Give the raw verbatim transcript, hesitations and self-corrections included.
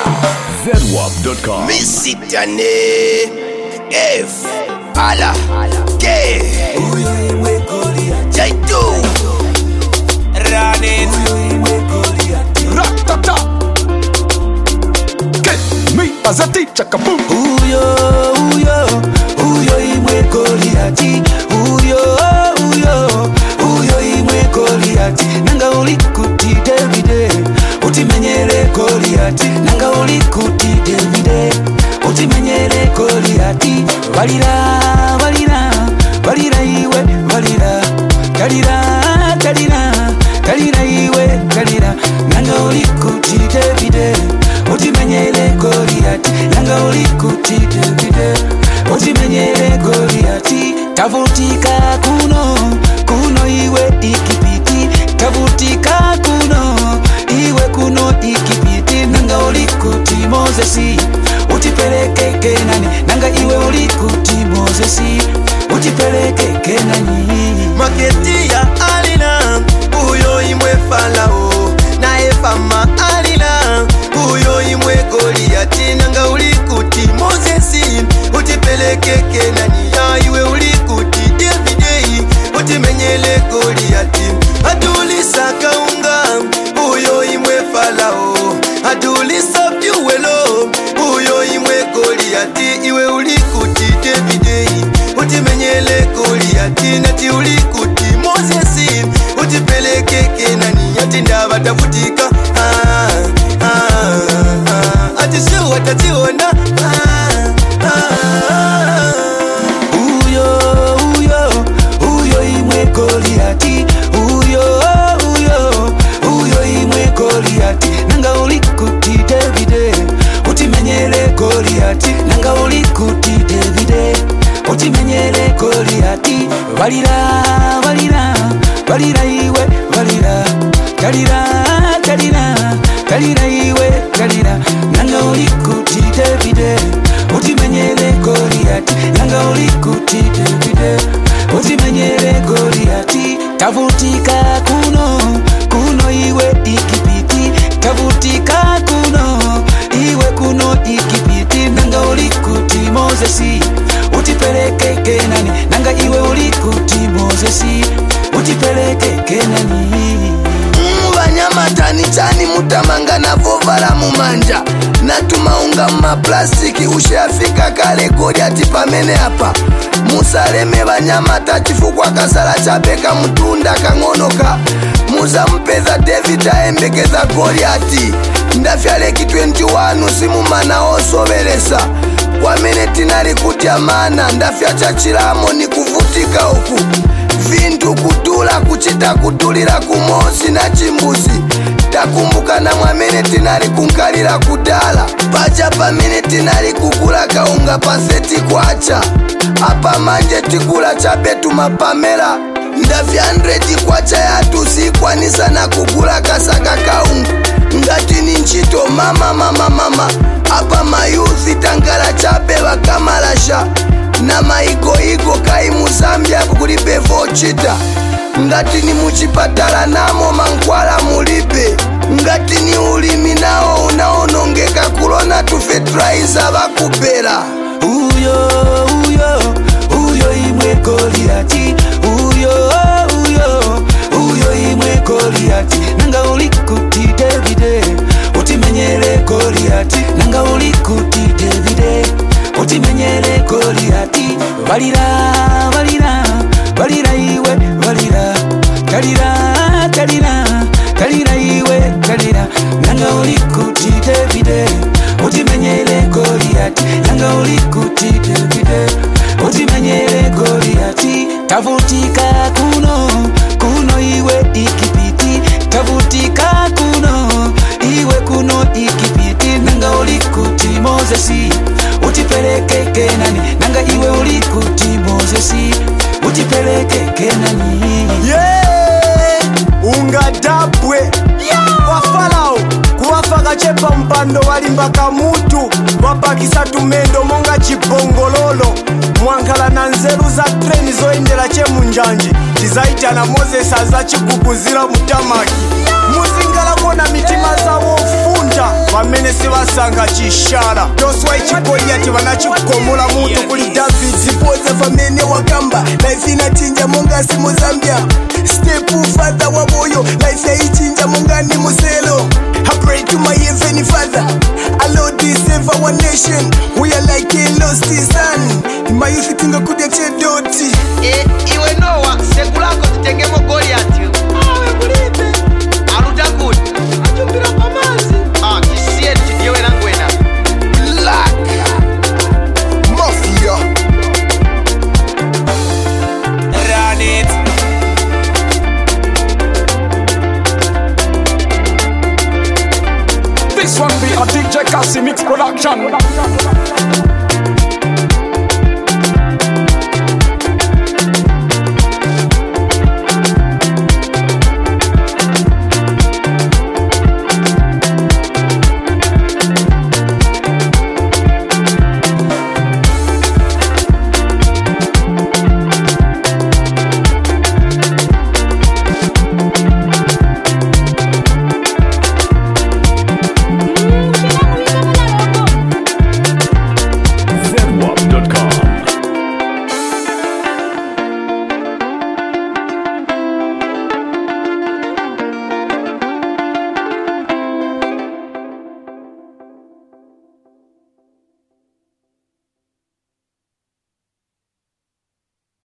Z W A P dot com. Misitane F Ala K J two Ranin Ratata K Mi Azati Chakapu Uyo, uyo, uyo imwe Goliati. Uyo, uyo, uyo imwe Goliati. Nanga ulikuti Davide, utimenyere Goliati. Nanga ulikuti Davide, utimenyere Goliati. Balira, balira, balira iwe, balira. Kalira, kalira, kalira iwe, kalira. Nanga ulikuti Davide, utimenyere Goliati. Nanga ulikuti Davide, utimenyere Goliati. Tavutika kuno, kuno iwe ikipiti. Tavutika kuno, iwe kuno ikipiti. Nanga ulikuti Mosesi, utipeleke Kenani. Nanga iwe ulikuti Mosesi, utipeleke Kenani. Maketi ya alina Uyo imwe Falao Na efama alina Uyo imwe Goliati. Nanga ulikuti Mosesi, utipeleke Kenani. Ya iwe ulikuti Davide, utimenyele Goliati. Adulisa kaunga Uyo imwe Falao. Adulisa vyuwelo Uyo imwe Goliati. Iwe ulikuti Davide, utimenyele Goliati. Nati ulikuti Mosesi, utipeleke Kenani. Ati ndaba tavutika ah, ah, ah. Ati shu watationa ah, ah. Uyo, uyo, uyo imwe Goliati. Uyo, uyo, uyo imwe Goliati. Nanga ulikuti Davide, utimenyere Goliati. Nanga ulikuti Davide, utimenyere Goliati. Balira, balira, balira iwe, balira. Kalira, kalira, kalira iwe, kalira. Nanga ulikuti Davide, utimenyere Goliati. Nanga ulikuti Davide, utimenyere Goliati. Tavutika kuno, kuno iwe ikipiti. Tavutika kuno, iwe kuno ikipiti. Nanga ulikuti Mosesi, utipeleke Kenani. Nanga iwe ulikuti Mosesi, utipeleke Kenani. Banyamatani chani mutamanga na vovala mumanja. Natumaunga maplastiki ushafika kale Goliati pamene hapa. Musaleme banyamata chifukwa kasala chapeka mutunda kangonoka. Muza mpeza David aembekeza Goliati. Ndafyaleki ishirini na tano simumana osoberesa. Kwamene tinali kutya mana ndafya chachilamo ni kuvutika huku. Vintu kutula kuchita kutulira kumosi na chimbuzi. Takumbuka na mwamene tinali kunkalira kudala. Pacha pamene tinali kukula kaunga paseti kwacha. Apa manje tikula chapetu mapamela. Ndafya hundred kwacha yatu sikwanisa na kukula kasaka kaunga. Ngati ni nchito mama mama mama. Apa mayuthi tangala chape wakamalasha. Na maiko iko kai Muzambia kukulipe vochita. Ngati ni muchipatala namo mankwala mulipe. Ngati ni ulimi nao unaonongeka kulona tufetraiza bakupela. Uyo, uyo, uyo imwe Goliati. Uyo, uyo, uyo imwe Goliati. Nanga ulikuti Davide, utimenyere Goliati. Nanga ulikuti Davide, utimenyere Goliati. Balira, balira, balira iwe, balira. Kalira, kalira, kalira iwe, kalira. Nanga ulikuti Davide, utimenyere Goliati. Nanga ulikuti Davide, utimenyere Goliati. Tavutika kuno, kuno iwe ikipiti. Tavutika kuno, iwe kuno ikipiti. Nanga ulikuti Mosesi, utipeleke Kenani. Nanga iwe ulikuti Mosesi, utipeleke Kenani. Yeah, ungadabwe yeah. Wa Farao kuwafaka chepa mpando walimbaka mutu. Wapakisa tumendo monga chibongololo. Mwankala na nzeru za treni zoendela che munjanji. Tizaita na Moses aza chikukuzira mutamaki. Muzingala kona mitima zawo funda. Wamene siwasa nanga chishala toswa ichigoliati vanachikomola mutu kuli David zipoza famene wakamba life inachinja monga si Mozambia step father wa moyo life yaichinja monga ni Muselo I pray to my heavenly father allow this save our nation we are like a lost son my youth tinga kudia chedoti eh iwe noa sekulako tutengemo Goliath awe kulipe arutakudi ajumbira pamazi ah kisiye tidiwe nangwena black mafia Run it. This one be a D J Cassie Mix production.